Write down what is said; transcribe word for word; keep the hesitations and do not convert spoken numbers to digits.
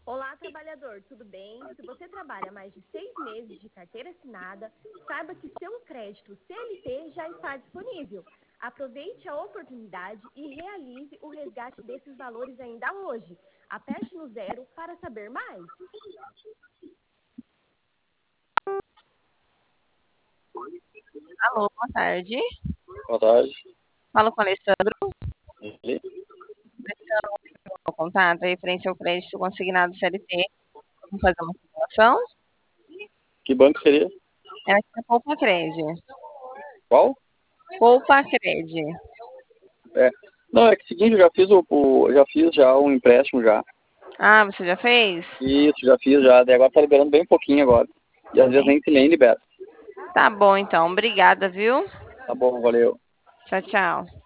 Olá, trabalhador, tudo bem? Se você trabalha mais de seis meses de carteira assinada, saiba que seu crédito C L T já está disponível. Aproveite a oportunidade e realize o resgate desses valores ainda hoje. Aperte no zero para saber mais. Alô, boa tarde. Boa tarde. Falo com o Alessandro. Ele? O contato referente ao crédito consignado C L T. Vamos fazer uma simulação? Que banco seria? É aqui na Poupa Cred. Qual? Poupa Cred. É. Não, é que é o seguinte, eu já fiz o, o- já fiz já um empréstimo já. Ah, você já fez? Isso, já fiz já. Daí agora tá liberando bem pouquinho agora. E às vezes nem, nem libera. Tá bom, então. Obrigada, viu? Tá bom, valeu. Tchau, tchau.